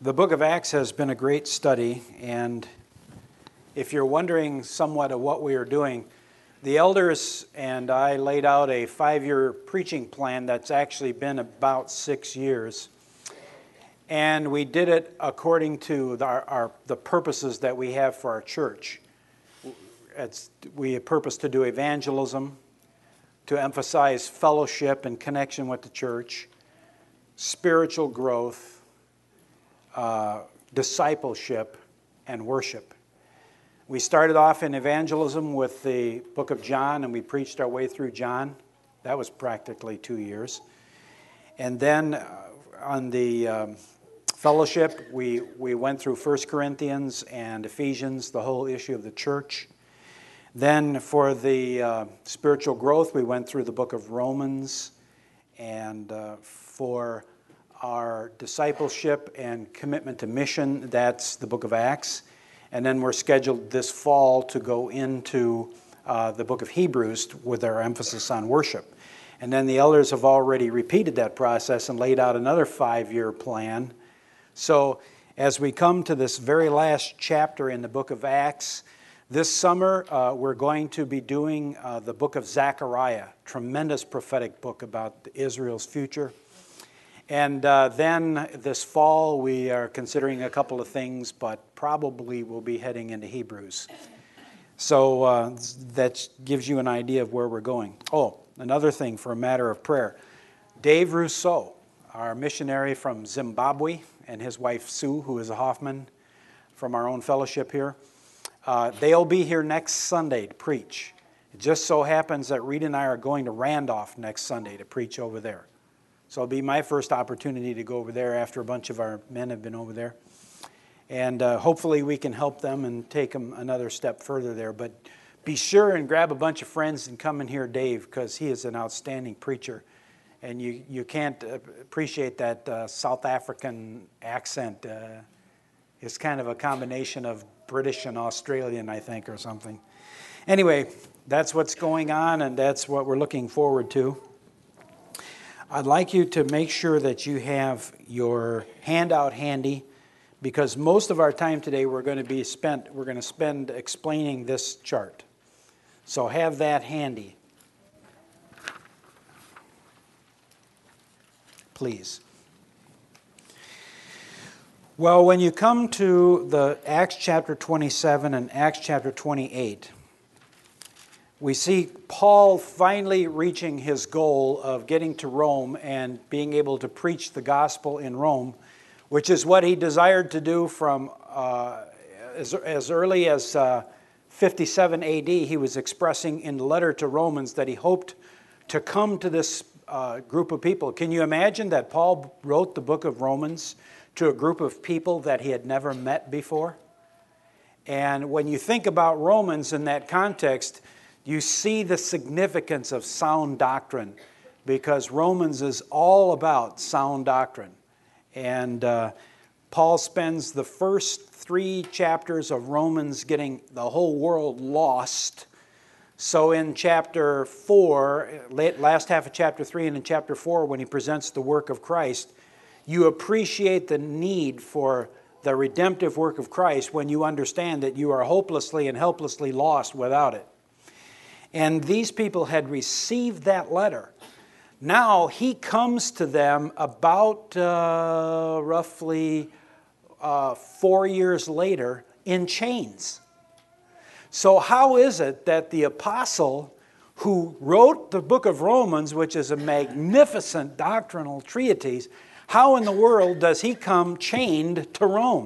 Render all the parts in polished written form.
The book of Acts has been a great study, and if you're wondering somewhat of what we are doing, the elders and I laid out a 5-year preaching plan that's actually been about 6 years. And we did it according to the purposes that we have for our church. We purpose to do evangelism, to emphasize fellowship and connection with the church, spiritual growth, discipleship, and worship. We started off in evangelism with the book of John, and we preached our way through John. That was practically 2 years. And then on the fellowship, we went through 1 Corinthians and Ephesians, the whole issue of the church. Then for the spiritual growth, we went through the book of Romans. And for our discipleship and commitment to mission, that's the book of Acts. And then we're scheduled this fall to go into the book of Hebrews with our emphasis on worship. And then the elders have already repeated that process and laid out another 5-year plan. So as we come to this very last chapter in the book of Acts, this summer we're going to be doing the book of Zechariah, tremendous prophetic book about Israel's future. And then this fall we are considering a couple of things, but probably we'll be heading into Hebrews. So that gives you an idea of where we're going. Oh, another thing for a matter of prayer. Dave Rousseau, our missionary from Zimbabwe, and his wife Sue, who is a Hoffman from our own fellowship here, they'll be here next Sunday to preach. It just so happens that Rita and I are going to Randolph next Sunday to preach over there. So it'll be my first opportunity to go over there after a bunch of our men have been over there. And hopefully we can help them and take them another step further there. But be sure and grab a bunch of friends and come and hear Dave, because he is an outstanding preacher. And you can't appreciate that South African accent. It's kind of a combination of British and Australian, I think, or something. Anyway, that's what's going on, and that's what we're looking forward to. I'd like you to make sure that you have your handout handy, because most of our time today we're going to spend explaining this chart. So have that handy, please. Well, when you come to the Acts chapter 27 and Acts chapter 28, we see Paul finally reaching his goal of getting to Rome and being able to preach the gospel in Rome, which is what he desired to do from as early as 57 AD. He was expressing in the letter to Romans that he hoped to come to this group of people. Can you imagine that Paul wrote the book of Romans to a group of people that he had never met before? And when you think about Romans in that context, you see the significance of sound doctrine, because Romans is all about sound doctrine. And Paul spends the first 3 chapters of Romans getting the whole world lost. So in chapter 4, last half of chapter 3 and in chapter 4, when he presents the work of Christ, you appreciate the need for the redemptive work of Christ when you understand that you are hopelessly and helplessly lost without it. And these people had received that letter. Now he comes to them about roughly 4 years later in chains. So how is it that the apostle who wrote the book of Romans, which is a magnificent doctrinal treatise, how in the world does he come chained to Rome?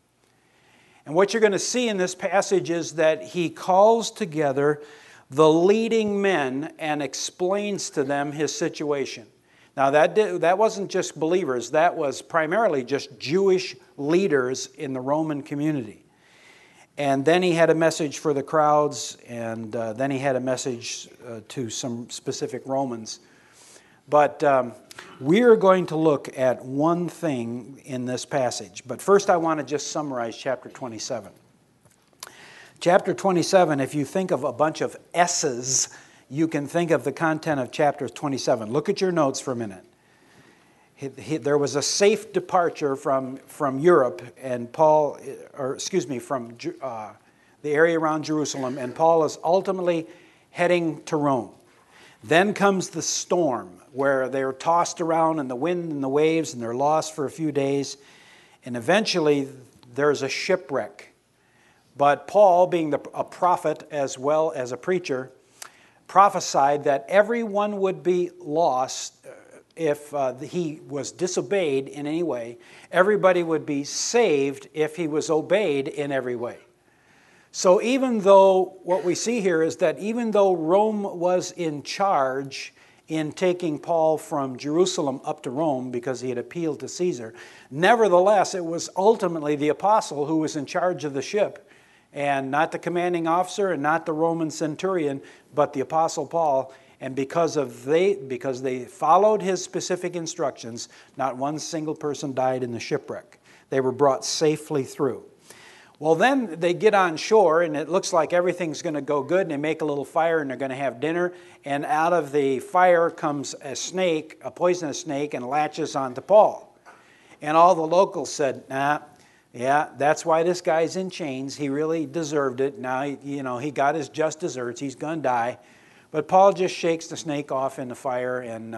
And what you're going to see in this passage is that he calls together the leading men and explains to them his situation. Now that wasn't just believers, that was primarily just Jewish leaders in the Roman community. And then he had a message for the crowds, and then he had a message to some specific Romans. But we're going to look at one thing in this passage. But first I want to just summarize chapter 27. Chapter 27, if you think of a bunch of S's, you can think of the content of chapter 27. Look at your notes for a minute. There was a safe departure from Europe, and from the area around Jerusalem, and Paul is ultimately heading to Rome. Then comes the storm, where they're tossed around in the wind and the waves, and they're lost for a few days, and eventually there's a shipwreck. But Paul, being a prophet as well as a preacher, prophesied that everyone would be lost if he was disobeyed in any way. Everybody would be saved if he was obeyed in every way. So even though, what we see here is that even though Rome was in charge in taking Paul from Jerusalem up to Rome because he had appealed to Caesar, nevertheless it was ultimately the apostle who was in charge of the ship, and not the commanding officer and not the Roman centurion, but the apostle Paul. And because they followed his specific instructions, not one single person died in the shipwreck. They were brought safely through. Well, then they get on shore, and it looks like everything's going to go good, and they make a little fire, and they're going to have dinner, and out of the fire comes a snake, a poisonous snake, and latches onto Paul. And all the locals said, yeah, that's why this guy's in chains. He really deserved it. Now, he got his just desserts. He's going to die. But Paul just shakes the snake off in the fire, and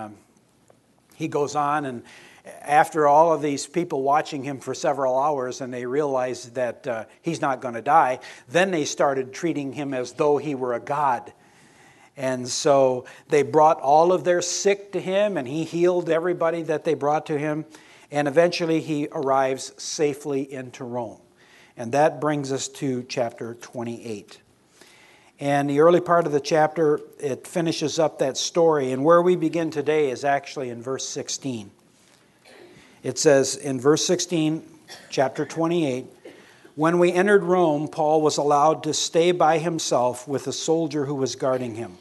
he goes on. And after all of these people watching him for several hours, and they realized that he's not going to die, then they started treating him as though he were a god. And so they brought all of their sick to him, and he healed everybody that they brought to him. And eventually he arrives safely into Rome. And that brings us to chapter 28. And the early part of the chapter, it finishes up that story. And where we begin today is actually in verse 16. It says in verse 16, chapter 28, "When we entered Rome, Paul was allowed to stay by himself with a soldier who was guarding him.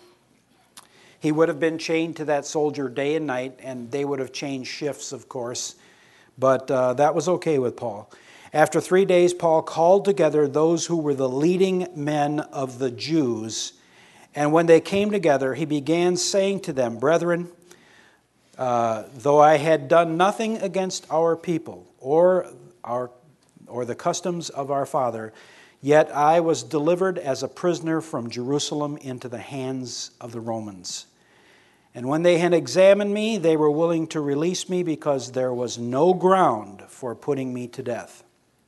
He would have been chained to that soldier day and night, and they would have changed shifts, of course. But that was okay with Paul. After 3 days, Paul called together those who were the leading men of the Jews. And when they came together, he began saying to them, 'Brethren, though I had done nothing against our people or the customs of our father, yet I was delivered as a prisoner from Jerusalem into the hands of the Romans. And when they had examined me, they were willing to release me because there was no ground for putting me to death.'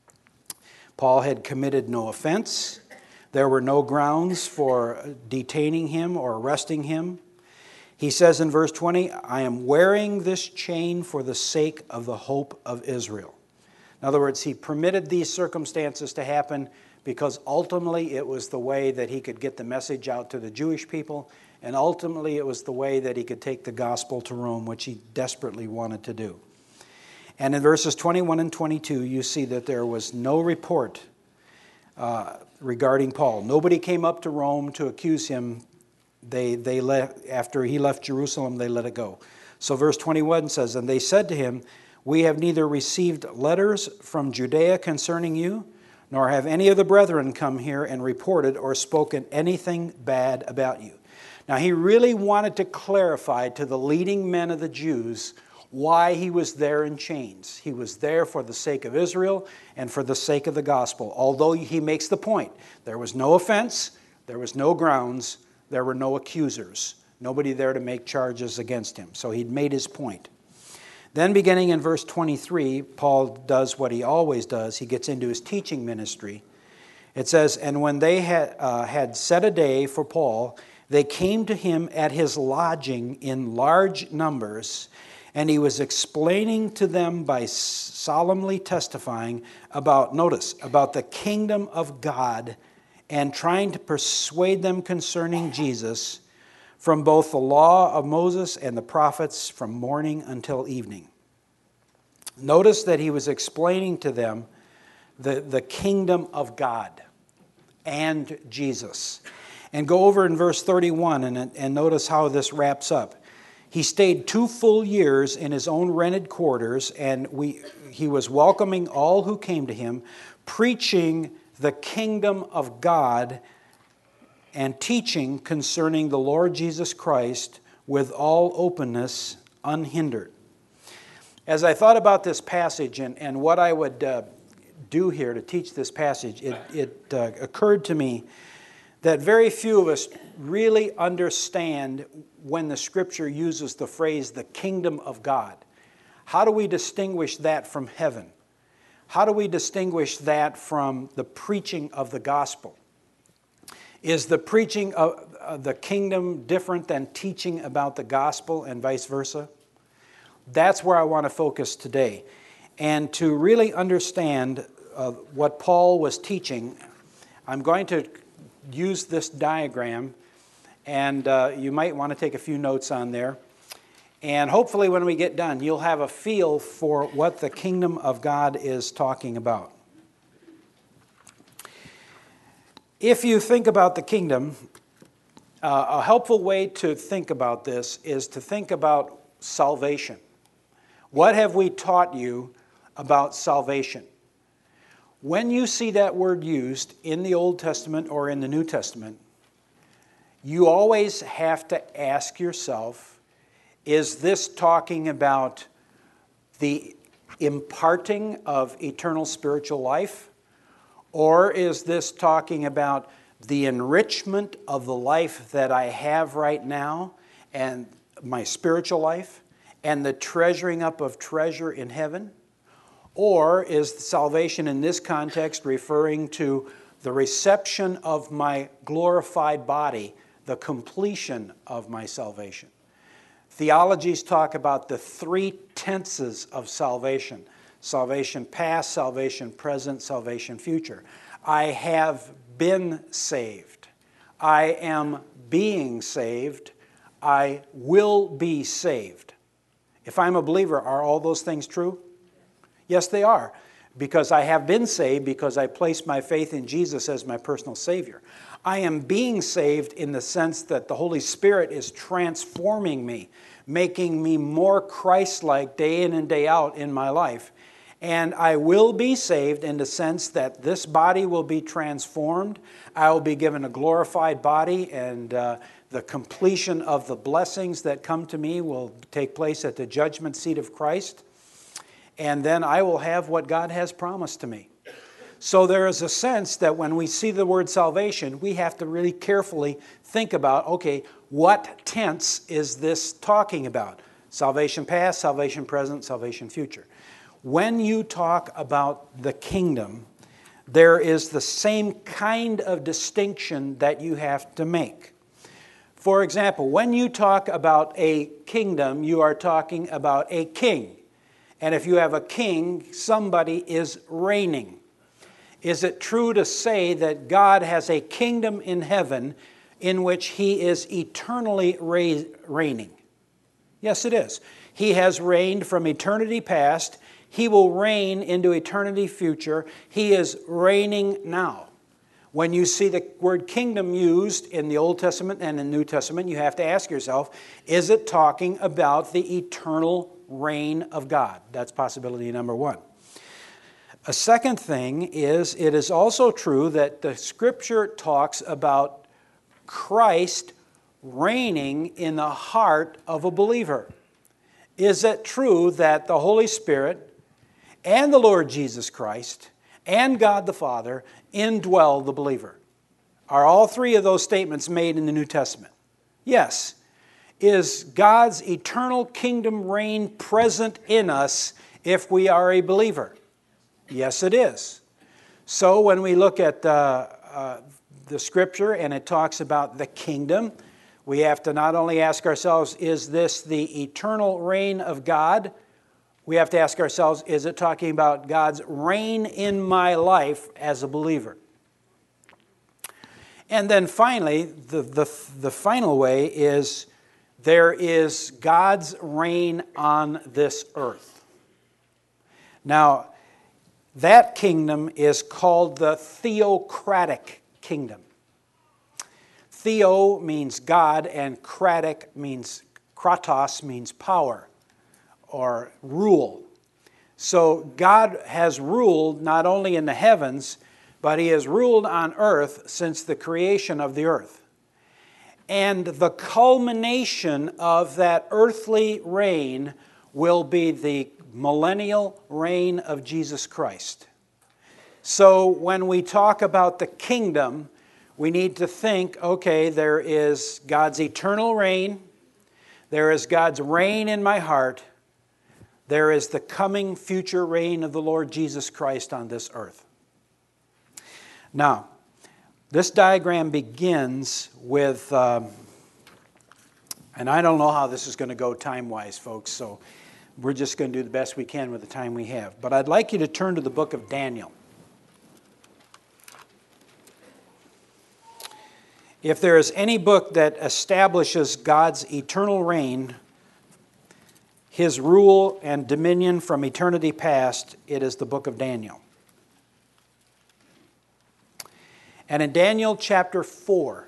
Paul had committed no offense. There were no grounds for detaining him or arresting him. He says in verse 20, 'I am wearing this chain for the sake of the hope of Israel.' In other words, he permitted these circumstances to happen because ultimately it was the way that he could get the message out to the Jewish people, and ultimately it was the way that he could take the gospel to Rome, which he desperately wanted to do. And in verses 21 and 22, you see that there was no report regarding Paul. Nobody came up to Rome to accuse him. They let, after he left Jerusalem, they let it go. So verse 21 says, 'And they said to him, We have neither received letters from Judea concerning you, nor have any of the brethren come here and reported or spoken anything bad about you.'" Now he really wanted to clarify to the leading men of the Jews why he was there in chains. He was there for the sake of Israel and for the sake of the gospel. Although he makes the point, there was no offense, there was no grounds, there were no accusers. Nobody there to make charges against him. So he'd made his point. Then beginning in verse 23, Paul does what he always does. He gets into his teaching ministry. It says, "And when they had set a day for Paul, they came to him at his lodging in large numbers, and he was explaining to them by solemnly testifying about the kingdom of God and trying to persuade them concerning Jesus from both the law of Moses and the prophets from morning until evening." Notice that he was explaining to them the kingdom of God and Jesus. And go over in verse 31 and notice how this wraps up. "He stayed 2 full years in his own rented quarters, and he was welcoming all who came to him, preaching the kingdom of God and teaching concerning the Lord Jesus Christ with all openness, unhindered." As I thought about this passage and what I would do here to teach this passage, it occurred to me that very few of us really understand when the Scripture uses the phrase, the kingdom of God. How do we distinguish that from heaven? How do we distinguish that from the preaching of the gospel? Is the preaching of the kingdom different than teaching about the gospel and vice versa? That's where I want to focus today. And to really understand what Paul was teaching, I'm going to use this diagram, and you might want to take a few notes on there. And hopefully when we get done, you'll have a feel for what the kingdom of God is talking about. If you think about the kingdom, a helpful way to think about this is to think about salvation. What have we taught you about salvation? When you see that word used in the Old Testament or in the New Testament, you always have to ask yourself, is this talking about the imparting of eternal spiritual life? Or is this talking about the enrichment of the life that I have right now and my spiritual life and the treasuring up of treasure in heaven? Or is salvation in this context referring to the reception of my glorified body, the completion of my salvation? Theologies talk about the three tenses of salvation. Salvation past, salvation present, salvation future. I have been saved. I am being saved. I will be saved. If I'm a believer, are all those things true? Yes, they are. Because I have been saved because I placed my faith in Jesus as my personal Savior. I am being saved in the sense that the Holy Spirit is transforming me, making me more Christ-like day in and day out in my life. And I will be saved in the sense that this body will be transformed. I will be given a glorified body, and the completion of the blessings that come to me will take place at the judgment seat of Christ. And then I will have what God has promised to me. So there is a sense that when we see the word salvation, we have to really carefully think about, okay, what tense is this talking about? Salvation past, salvation present, salvation future. When you talk about the kingdom, there is the same kind of distinction that you have to make. For example, when you talk about a kingdom, you are talking about a king. And if you have a king, somebody is reigning. Is it true to say that God has a kingdom in heaven in which He is eternally reigning? Yes, it is. He has reigned from eternity past. He will reign into eternity future. He is reigning now. When you see the word kingdom used in the Old Testament and the New Testament, you have to ask yourself, is it talking about the eternal reign of God? That's possibility number one. A second thing is, it is also true that the Scripture talks about Christ reigning in the heart of a believer. Is it true that the Holy Spirit and the Lord Jesus Christ and God the Father indwell the believer? Are all three of those statements made in the New Testament? Yes. Is God's eternal kingdom reign present in us if we are a believer? Yes, it is. So when we look at the Scripture and it talks about the kingdom, we have to not only ask ourselves, is this the eternal reign of God? We have to ask ourselves, is it talking about God's reign in my life as a believer? And then finally, the final way is, there is God's reign on this earth. Now, that kingdom is called the theocratic kingdom. Theo means God, and kratos means power or rule. So God has ruled not only in the heavens, but He has ruled on earth since the creation of the earth. And the culmination of that earthly reign will be the millennial reign of Jesus Christ. So when we talk about the kingdom, we need to think, okay, there is God's eternal reign, there is God's reign in my heart, there is the coming future reign of the Lord Jesus Christ on this earth. Now, this diagram begins with, and I don't know how this is going to go time-wise, folks, so we're just going to do the best we can with the time we have. But I'd like you to turn to the book of Daniel. If there is any book that establishes God's eternal reign, His rule and dominion from eternity past, it is the book of Daniel. And in Daniel chapter 4,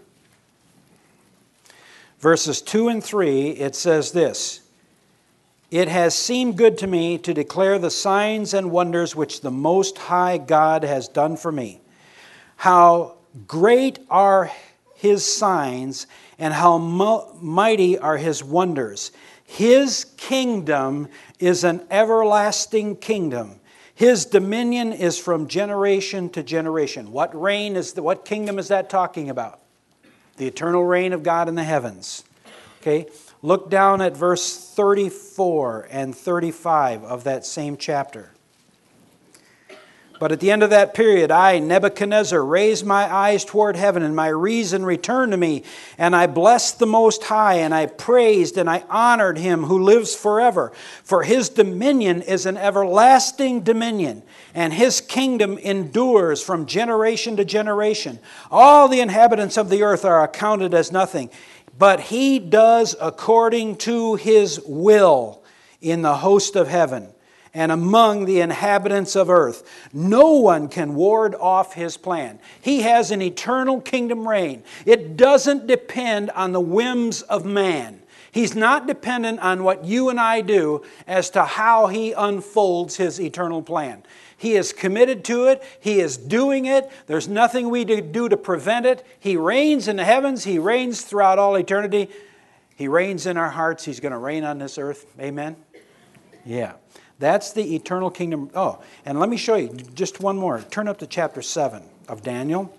verses 2 and 3, it says this: "It has seemed good to me to declare the signs and wonders which the Most High God has done for me. How great are His signs, and how mighty are His wonders. His kingdom is an everlasting kingdom. His dominion is from generation to generation." What kingdom is that talking about? The eternal reign of God in the heavens. Okay, look down at verse 34 and 35 of that same chapter. "But at the end of that period, I, Nebuchadnezzar, raised my eyes toward heaven, and my reason returned to me. And I blessed the Most High, and I praised and I honored Him who lives forever. For His dominion is an everlasting dominion, and His kingdom endures from generation to generation. All the inhabitants of the earth are accounted as nothing. But He does according to His will in the host of heaven and among the inhabitants of earth. No one can ward off His plan." He has an eternal kingdom reign. It doesn't depend on the whims of man. He's not dependent on what you and I do as to how He unfolds His eternal plan. He is committed to it. He is doing it. There's nothing we do to prevent it. He reigns in the heavens. He reigns throughout all eternity. He reigns in our hearts. He's going to reign on this earth. Amen? Yeah. That's the eternal kingdom. Oh, and let me show you just one more. Turn up to chapter 7 of Daniel.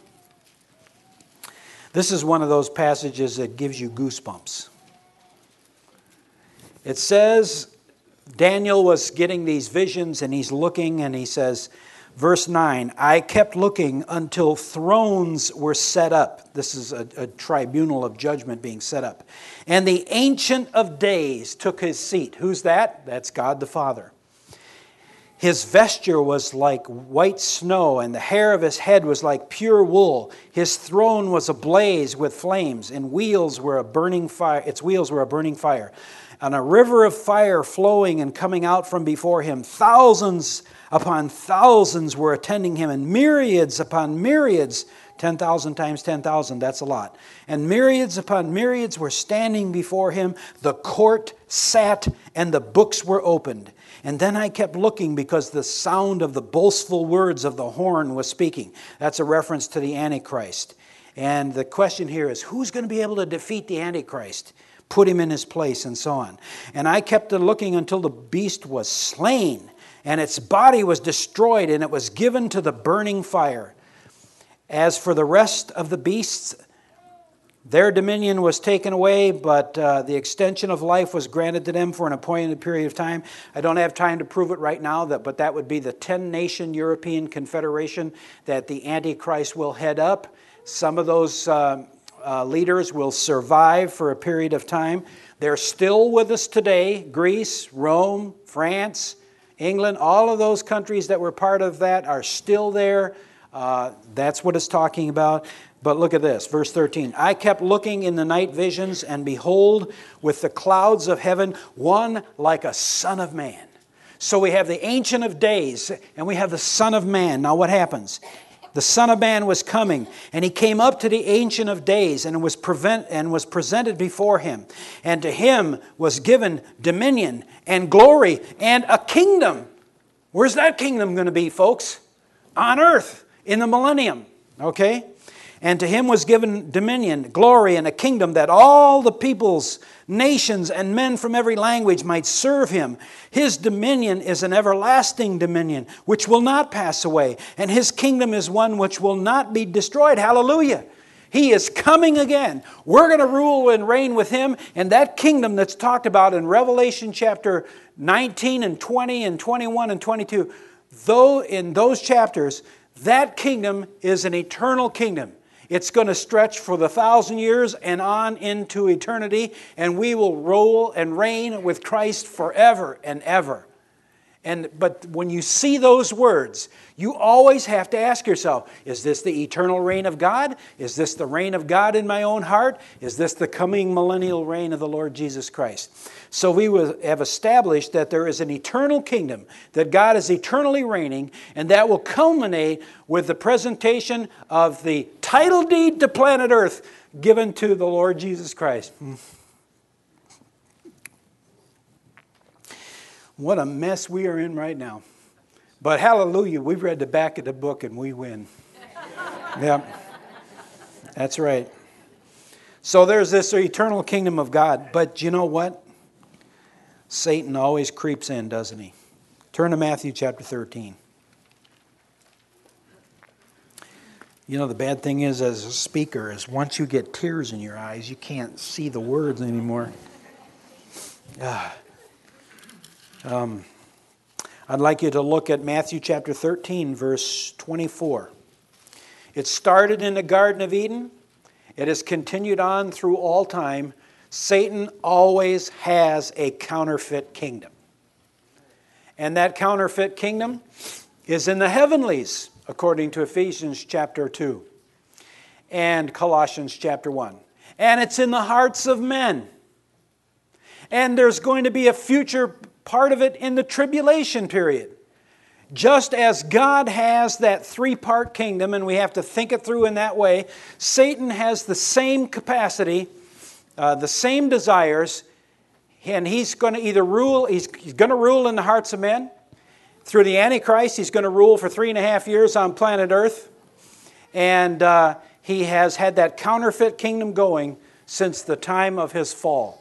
This is one of those passages that gives you goosebumps. It says Daniel was getting these visions, and he's looking, and he says, verse 9, "I kept looking until thrones were set up." This is a tribunal of judgment being set up. "And the Ancient of Days took his seat." Who's that? That's God the Father. "His vesture was like white snow, and the hair of his head was like pure wool. His throne was ablaze with flames, and wheels were a burning fire. Its wheels were a burning fire. And a river of fire flowing and coming out from before him. Thousands upon thousands were attending him, and myriads upon myriads, 10,000 times 10,000, that's a lot. And myriads upon myriads were standing before him. The court sat, and the books were opened. And then I kept looking because the sound of the boastful words of the horn was speaking." That's a reference to the Antichrist. And the question here is, who's going to be able to defeat the Antichrist? Put him in his place and so on. "And I kept looking until the beast was slain, and its body was destroyed, and it was given to the burning fire. As for the rest of the beasts, their dominion was taken away, but the extension of life was granted to them for an appointed period of time." I don't have time to prove it right now, but that would be the 10-nation European Confederation that the Antichrist will head up. Some of those leaders will survive for a period of time. They're still with us today. Greece, Rome, France, England, all of those countries that were part of that are still there. That's what it's talking about. But look at this, verse 13. "I kept looking in the night visions, and behold, with the clouds of heaven, one like a son of man." So we have the Ancient of Days, and we have the Son of Man. Now what happens? The Son of Man was coming, and He came up to the Ancient of Days, and was presented before Him. And to Him was given dominion and glory and a kingdom. Where's that kingdom going to be, folks? On earth, in the millennium. Okay? And to him was given dominion, glory, and a kingdom, that all the peoples, nations, and men from every language might serve him. His dominion is an everlasting dominion, which will not pass away. And his kingdom is one which will not be destroyed. Hallelujah. He is coming again. We're going to rule and reign with him. And that kingdom that's talked about in Revelation chapter 19 and 20 and 21 and 22, though in those chapters, that kingdom is an eternal kingdom. It's going to stretch for the 1,000 years and on into eternity, and we will rule and reign with Christ forever and ever. But when you see those words, you always have to ask yourself, is this the eternal reign of God? Is this the reign of God in my own heart? Is this the coming millennial reign of the Lord Jesus Christ? So we have established that there is an eternal kingdom, that God is eternally reigning, and that will culminate with the presentation of the title deed to planet Earth given to the Lord Jesus Christ. What a mess we are in right now. But hallelujah, we've read the back of the book and we win. Yep, that's right. So there's this eternal kingdom of God. But you know what? Satan always creeps in, doesn't he? Turn to Matthew chapter 13. You know, the bad thing is, as a speaker, is once you get tears in your eyes, you can't see the words anymore. I'd like you to look at Matthew chapter 13, verse 24. It started in the Garden of Eden. It has continued on through all time. Satan always has a counterfeit kingdom. And that counterfeit kingdom is in the heavenlies, according to Ephesians chapter 2 and Colossians chapter 1. And it's in the hearts of men. And there's going to be a future part of it in the tribulation period. Just as God has that three-part kingdom, and we have to think it through in that way, Satan has the same capacity, the same desires, and he's going to either rule, he's going to rule in the hearts of men. Through the Antichrist, he's going to rule for 3.5 years on planet Earth. And he has had that counterfeit kingdom going since the time of his fall.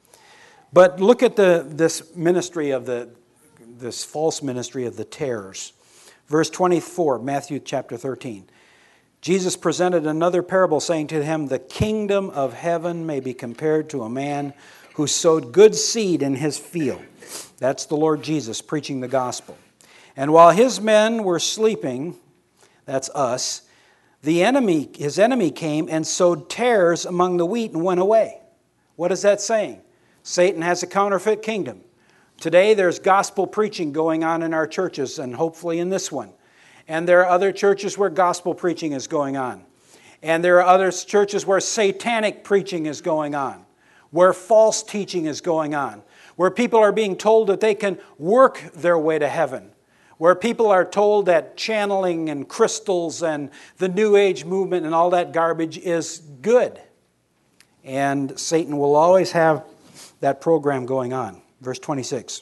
But look at this ministry of this false ministry of the tares. Verse 24, Matthew chapter 13. Jesus presented another parable, saying to him, the kingdom of heaven may be compared to a man who sowed good seed in his field. That's the Lord Jesus preaching the gospel. And while his men were sleeping, that's us, his enemy came and sowed tares among the wheat and went away. What is that saying? Satan has a counterfeit kingdom. Today there's gospel preaching going on in our churches, and hopefully in this one. And there are other churches where gospel preaching is going on. And there are other churches where satanic preaching is going on, where false teaching is going on, where people are being told that they can work their way to heaven, where people are told that channeling and crystals and the New Age movement and all that garbage is good. And Satan will always have that program going on. Verse 26.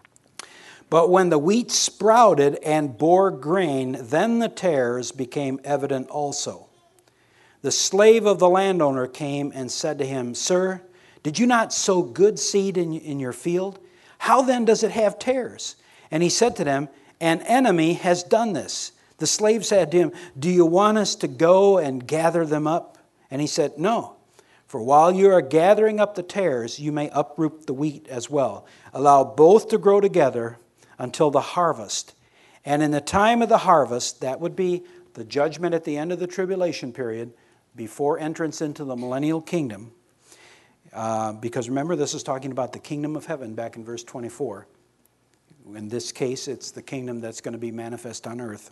But when the wheat sprouted and bore grain, then the tares became evident also. The slave of the landowner came and said to him, Sir, did you not sow good seed in your field? How then does it have tares? And he said to them, An enemy has done this. The slave said to him, Do you want us to go and gather them up? And he said, No. For while you are gathering up the tares, you may uproot the wheat as well. Allow both to grow together until the harvest. And in the time of the harvest, that would be the judgment at the end of the tribulation period, before entrance into the millennial kingdom. Because remember, this is talking about the kingdom of heaven back in verse 24. In this case, it's the kingdom that's going to be manifest on earth.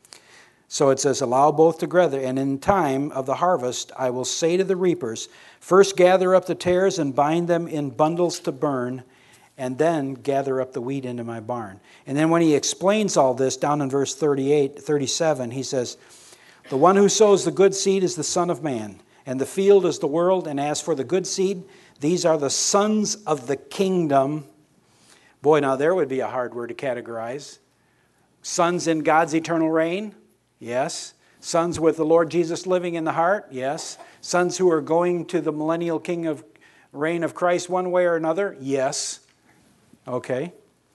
So it says, allow both together, and in time of the harvest I will say to the reapers, first gather up the tares and bind them in bundles to burn, and then gather up the wheat into my barn. And then when he explains all this, down in verse 37, he says, the one who sows the good seed is the Son of Man, and the field is the world, and as for the good seed, these are the sons of the kingdom. Boy, now there would be a hard word to categorize. Sons in God's eternal reign? Yes. Sons with the Lord Jesus living in the heart? Yes. Sons who are going to the millennial reign of Christ one way or another? Yes. Okay.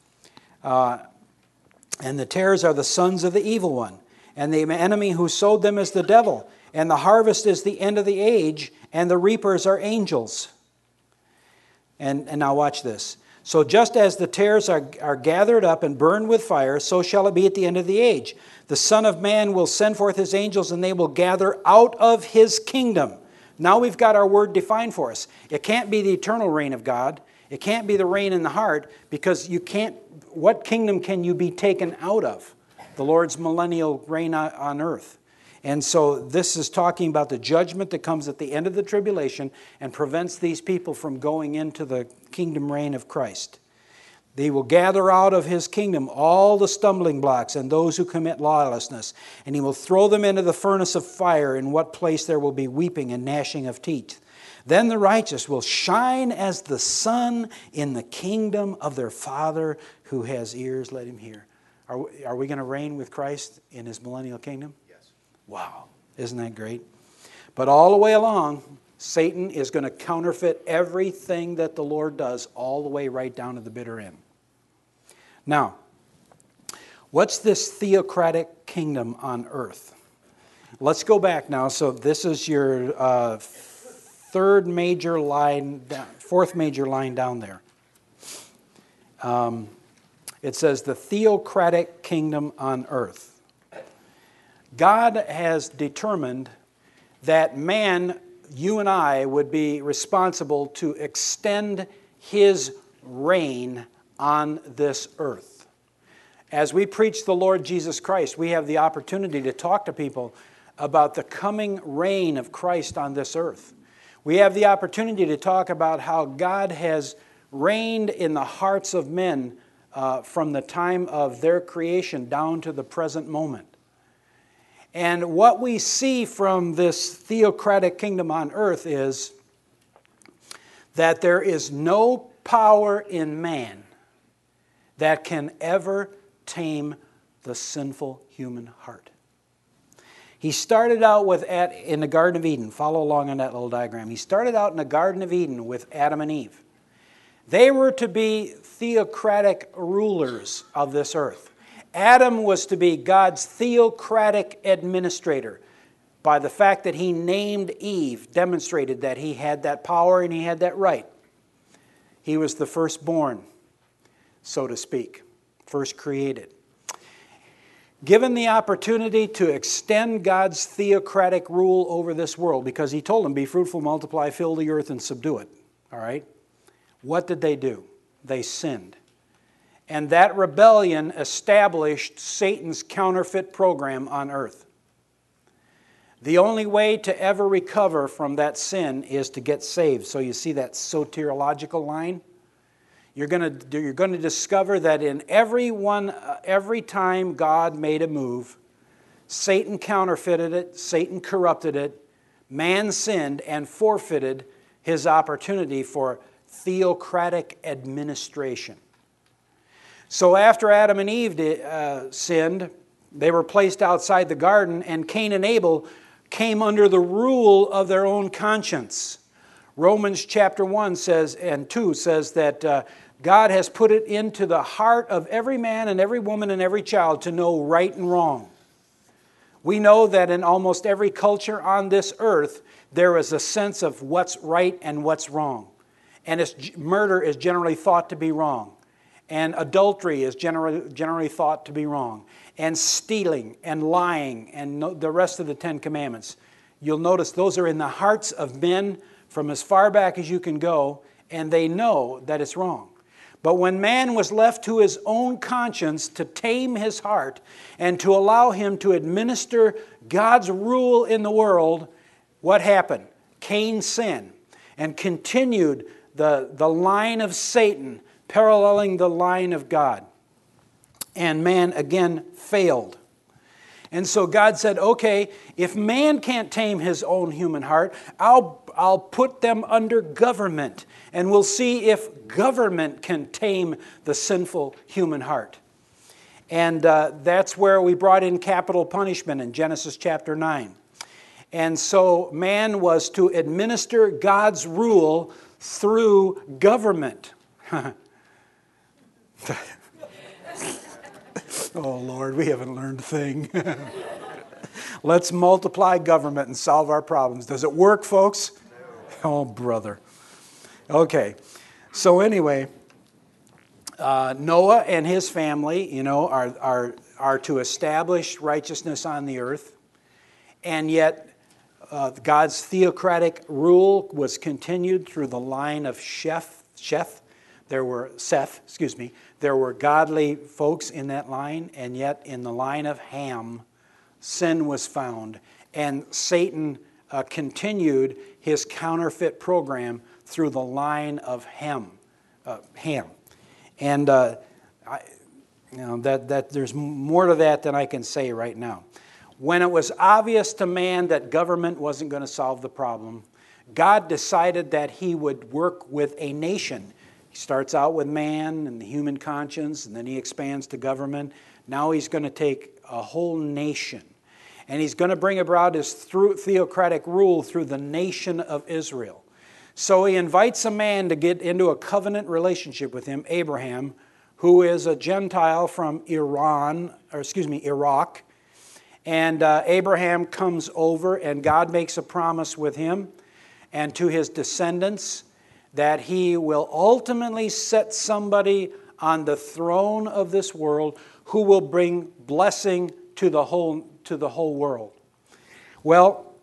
And the tares are the sons of the evil one, and the enemy who sowed them is the devil, and the harvest is the end of the age, and the reapers are angels. And now watch this. So just as the tares are gathered up and burned with fire, so shall it be at the end of the age. The Son of Man will send forth his angels, and they will gather out of his kingdom. Now we've got our word defined for us. It can't be the eternal reign of God. It can't be the reign in the heart, because you can't. What kingdom can you be taken out of? The Lord's millennial reign on earth. And so this is talking about the judgment that comes at the end of the tribulation and prevents these people from going into the kingdom reign of Christ. They will gather out of his kingdom all the stumbling blocks and those who commit lawlessness, and he will throw them into the furnace of fire, in what place there will be weeping and gnashing of teeth. Then the righteous will shine as the sun in the kingdom of their Father. Who has ears, let him hear. Are we going to reign with Christ in his millennial kingdom? Yes. Wow, isn't that great? But all the way along, Satan is going to counterfeit everything that the Lord does, all the way right down to the bitter end. Now, what's this theocratic kingdom on earth? Let's go back now. So this is your fourth major line down there. It says the theocratic kingdom on earth. God has determined that man, you and I, would be responsible to extend his reign on this earth. As we preach the Lord Jesus Christ, we have the opportunity to talk to people about the coming reign of Christ on this earth. We have the opportunity to talk about how God has reigned in the hearts of men from the time of their creation down to the present moment. And what we see from this theocratic kingdom on earth is that there is no power in man that can ever tame the sinful human heart. He started out in the Garden of Eden. Follow along on that little diagram. He started out in the Garden of Eden with Adam and Eve. They were to be theocratic rulers of this earth. Adam was to be God's theocratic administrator. By the fact that he named Eve, demonstrated that he had that power and he had that right. He was the firstborn, so to speak, first created. Given the opportunity to extend God's theocratic rule over this world, because he told them, be fruitful, multiply, fill the earth, and subdue it. All right? What did they do? They sinned. And that rebellion established Satan's counterfeit program on earth. The only way to ever recover from that sin is to get saved. So you see that soteriological line? You're going to discover that in every time God made a move, Satan counterfeited it, Satan corrupted it, man sinned and forfeited his opportunity for theocratic administration. So after Adam and Eve sinned, they were placed outside the garden, and Cain and Abel came under the rule of their own conscience. Romans chapter 1 says, and 2 says that God has put it into the heart of every man and every woman and every child to know right and wrong. We know that in almost every culture on this earth, there is a sense of what's right and what's wrong. And murder is generally thought to be wrong. And adultery is generally thought to be wrong. And stealing and lying and the rest of the Ten Commandments. You'll notice those are in the hearts of men from as far back as you can go, and they know that it's wrong. But when man was left to his own conscience to tame his heart and to allow him to administer God's rule in the world, what happened? Cain sinned and continued the line of Satan paralleling the line of God. And man again failed. And so God said, okay, if man can't tame his own human heart, I'll put them under government. And we'll see if government can tame the sinful human heart. And that's where we brought in capital punishment in Genesis chapter 9. And so man was to administer God's rule through government. Oh, Lord, we haven't learned a thing. Let's multiply government and solve our problems. Does it work, folks? Oh, brother. Okay. So anyway, Noah and his family, are to establish righteousness on the earth. And yet, God's theocratic rule was continued through the line of Seth. There were godly folks in that line, and yet in the line of Ham, sin was found. And Satan continued his counterfeit program through the line of Ham. And that there's more to that than I can say right now. When it was obvious to man that government wasn't going to solve the problem, God decided that He would work with a nation. He starts out with man and the human conscience, and then He expands to government. Now He's going to take a whole nation, and He's going to bring about His theocratic rule through the nation of Israel. So He invites a man to get into a covenant relationship with him, Abraham, who is a Gentile from Iraq. And Abraham comes over, and God makes a promise with him and to his descendants that He will ultimately set somebody on the throne of this world who will bring blessing to the whole world. Well,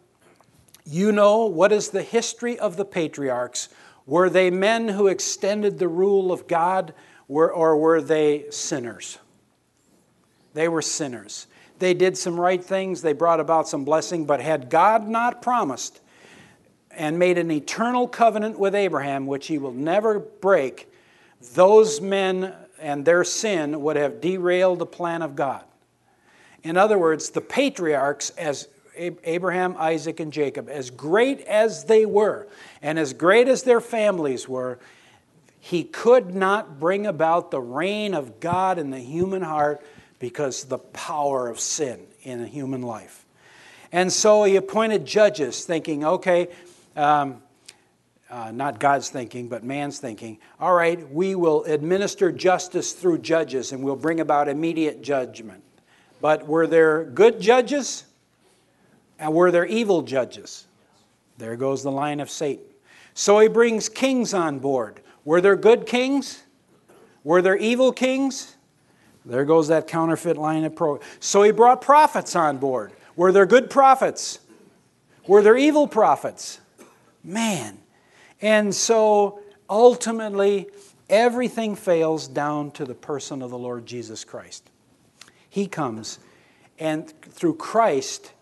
what is the history of the patriarchs? Were they men who extended the rule of God, or were they sinners? They were sinners. They did some right things. They brought about some blessing. But had God not promised and made an eternal covenant with Abraham, which He will never break, those men and their sin would have derailed the plan of God. In other words, the patriarchs, as Abraham, Isaac, and Jacob, as great as they were and as great as their families were, He could not bring about the reign of God in the human heart because of the power of sin in a human life. And so He appointed judges, thinking, not God's thinking, but man's thinking. All right, we will administer justice through judges, and we'll bring about immediate judgment. But were there good judges? And were there evil judges? There goes the line of Satan. So He brings kings on board. Were there good kings? Were there evil kings? There goes that counterfeit line of So He brought prophets on board. Were there good prophets? Were there evil prophets? Man. And so ultimately, everything fails down to the person of the Lord Jesus Christ. He comes, and through Christ,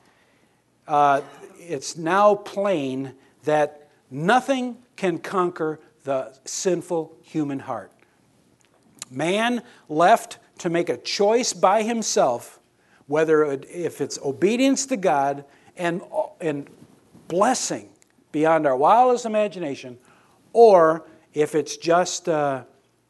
it's now plain that nothing can conquer the sinful human heart. Man left to make a choice by himself, if it's obedience to God and blessing beyond our wildest imagination, or if it's just, I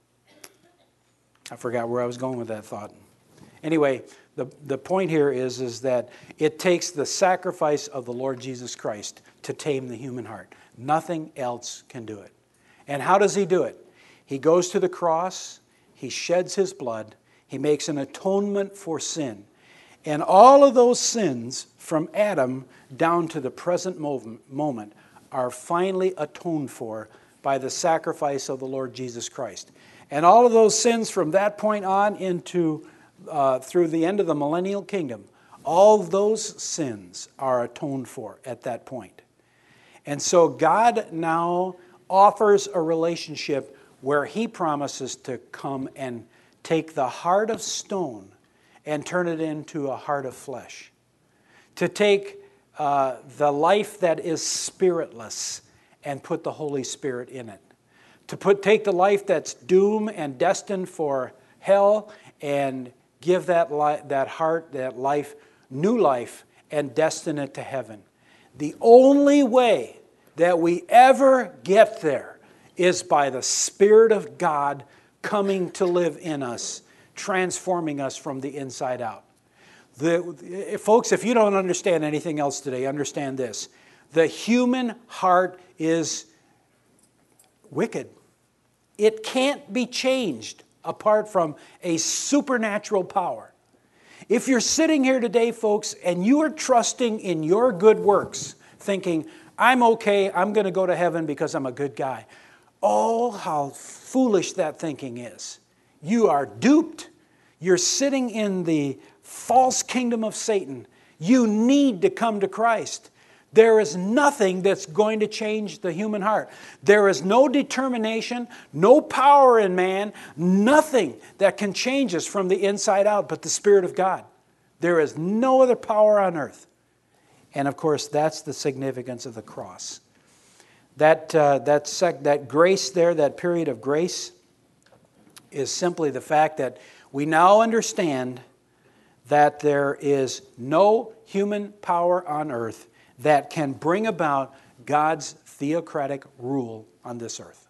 forgot where I was going with that thought. Anyway, the point here is that it takes the sacrifice of the Lord Jesus Christ to tame the human heart. Nothing else can do it. And how does He do it? He goes to the cross, He sheds His blood, He makes an atonement for sin. And all of those sins from Adam down to the present moment are finally atoned for by the sacrifice of the Lord Jesus Christ. And all of those sins from that point on into through the end of the millennial kingdom, all those sins are atoned for at that point. And so God now offers a relationship where He promises to come and take the heart of stone and turn it into a heart of flesh. To take the life that is spiritless and put the Holy Spirit in it. To take the life that's doomed and destined for hell and give that heart, that life, new life, and destine it to heaven. The only way that we ever get there is by the Spirit of God coming to live in us, transforming us from the inside out. Folks, if you don't understand anything else today, understand this. The human heart is wicked. It can't be changed apart from a supernatural power. If you're sitting here today, folks, and you are trusting in your good works, thinking, I'm okay, I'm going to go to heaven because I'm a good guy. Oh, how foolish that thinking is. You are duped. You're sitting in the false kingdom of Satan. You need to come to Christ. There is nothing that's going to change the human heart. There is no determination, no power in man, nothing that can change us from the inside out but the Spirit of God. There is no other power on earth. And of course, that's the significance of the cross. That grace there, that period of grace, is simply the fact that we now understand that there is no human power on earth that can bring about God's theocratic rule on this earth.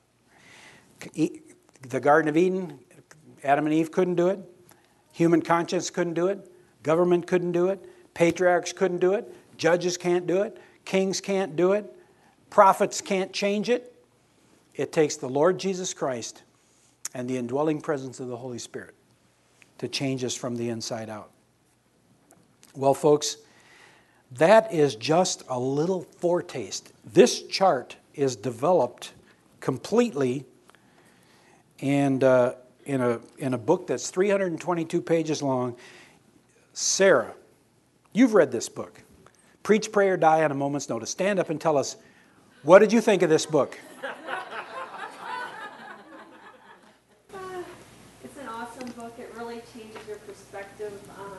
The Garden of Eden, Adam and Eve couldn't do it. Human conscience couldn't do it. Government couldn't do it. Patriarchs couldn't do it. Judges can't do it. Kings can't do it. Prophets can't change it. It takes the Lord Jesus Christ and the indwelling presence of the Holy Spirit to change us from the inside out. Well, folks, that is just a little foretaste. This chart is developed completely and in a book that's 322 pages long. Sarah, you've read this book. Preach, Pray, or Die on a Moment's Notice. Stand up and tell us, what did you think of this book? It's an awesome book. It really changes your perspective on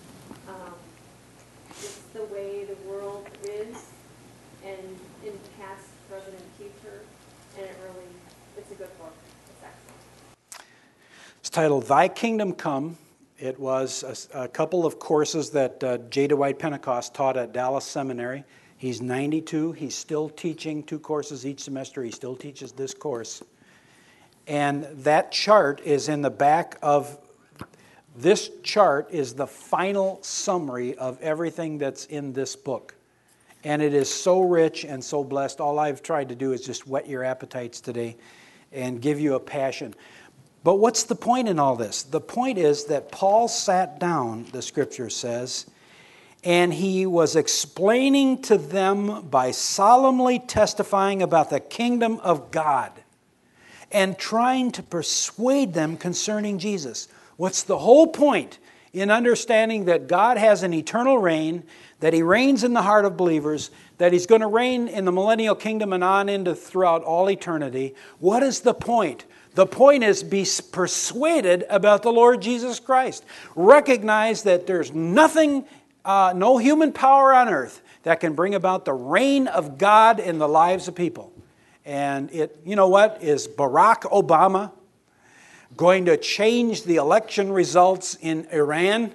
just the way the world is, and in past, present, and future. And it's a good book. It's excellent. It's titled Thy Kingdom Come. It was a couple of courses that J. Dwight Pentecost taught at Dallas Seminary. He's 92. He's still teaching 2 courses each semester. He still teaches this course. And that chart is in the back of this chart is the final summary of everything that's in this book. And it is so rich and so blessed. All I've tried to do is just whet your appetites today and give you a passion. But what's the point in all this? The point is that Paul sat down, the Scripture says, and he was explaining to them by solemnly testifying about the kingdom of God and trying to persuade them concerning Jesus. What's the whole point in understanding that God has an eternal reign, that He reigns in the heart of believers, that He's going to reign in the millennial kingdom and on into throughout all eternity? What is the point? The point is be persuaded about the Lord Jesus Christ. Recognize that there's nothing, no human power on earth that can bring about the reign of God in the lives of people. And you know what? Is Barack Obama going to change the election results in Iran?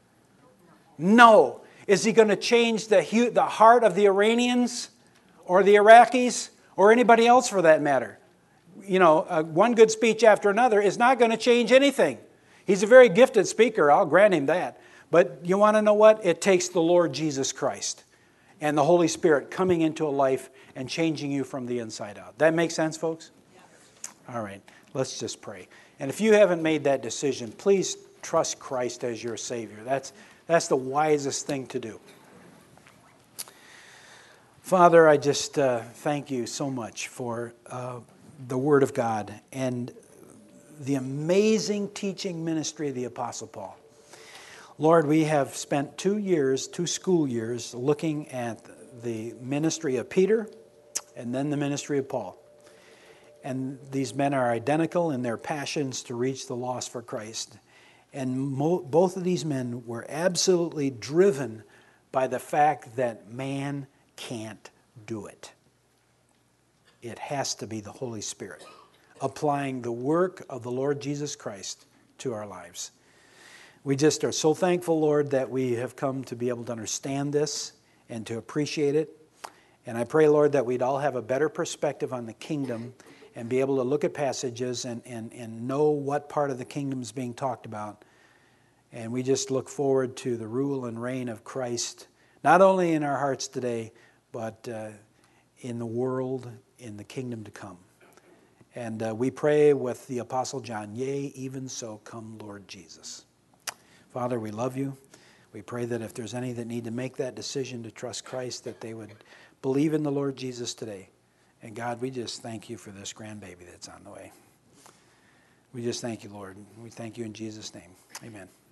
No. Is he going to change the heart of the Iranians or the Iraqis or anybody else for that matter? You know, one good speech after another is not going to change anything. He's a very gifted speaker, I'll grant him that. But you want to know what? It takes the Lord Jesus Christ and the Holy Spirit coming into a life and changing you from the inside out. That make sense, folks? Yeah. All right, let's just pray. And if you haven't made that decision, please trust Christ as your Savior. That's the wisest thing to do. Father, I just thank you so much for the Word of God and the amazing teaching ministry of the Apostle Paul. Lord, we have spent 2 school years, looking at the ministry of Peter and then the ministry of Paul. And these men are identical in their passions to reach the lost for Christ. And both of these men were absolutely driven by the fact that man can't do it. It has to be the Holy Spirit applying the work of the Lord Jesus Christ to our lives. We just are so thankful, Lord, that we have come to be able to understand this and to appreciate it. And I pray, Lord, that we'd all have a better perspective on the kingdom and be able to look at passages and know what part of the kingdom is being talked about And we just look forward to the rule and reign of Christ, not only in our hearts today, but in the world, in the kingdom to come. And we pray with the Apostle John, yea, even so, come Lord Jesus. Father, we love you. We pray that if there's any that need to make that decision to trust Christ, that they would believe in the Lord Jesus today. And God, we just thank you for this grandbaby that's on the way. We just thank you, Lord. We thank you in Jesus' name. Amen.